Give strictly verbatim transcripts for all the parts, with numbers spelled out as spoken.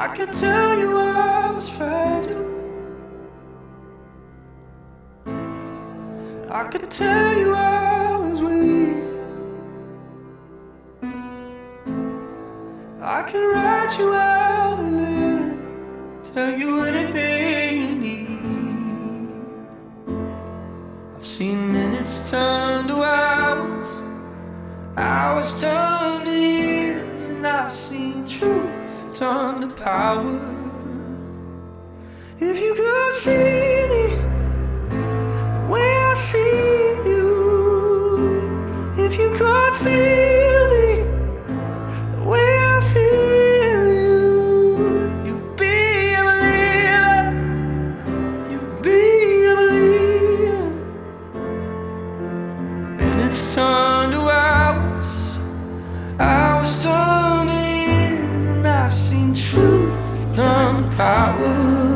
I could tell you I was fragile. I could tell you I was weak. I can write you out a letter, tell you anything you need. I've seen minutes turn to hours, hours turn to years, and I've seen truth turn to power. If you could see me the way I see you, if you could feel me the way I feel you, you'd be a believer, you'd be a believer. And it's turned to hours, hours turn to years, and I've seen truth turn to power.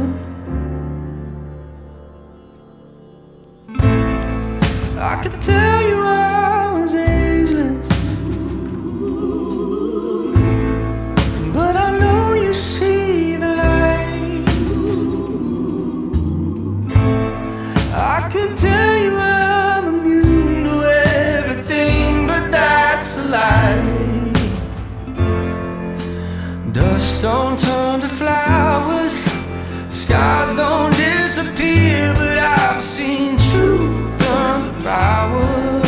I could tell you I was ageless, but I know you see the light. I could tell you I'm immune to everything, but that's a lie. Dust don't turn to flowers, skies don't disappear, but I've seen truth turn to power.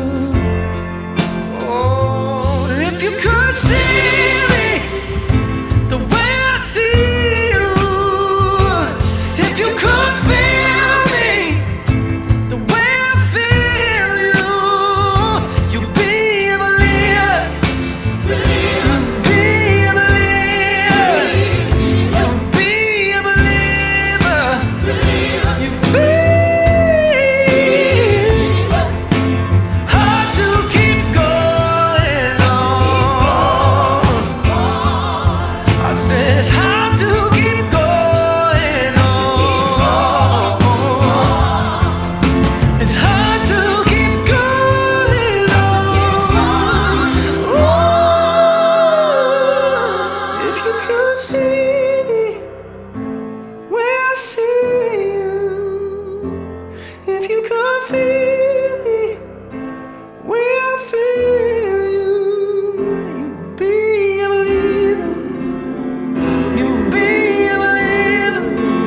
Oh, if you could see me the way I see you, if you could feel me the way I feel you, you'd be a believer, you'd be a believer, you'd be a believer, you'd be. Hard to keep going on. I said it's hard to keep going on. It's hard to keep going on. Ooh, if you could see me where I see you, if you could feel me where I feel you, you'd be a believer, you'd be a believer,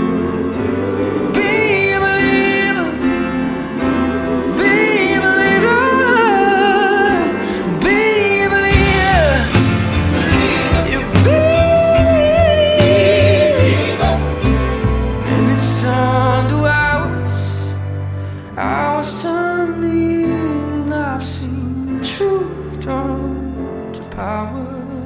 be a believer, be a believer, be a believer, you'd be. And it's turned to hours, hours turn to years, and I've seen truth turn to power.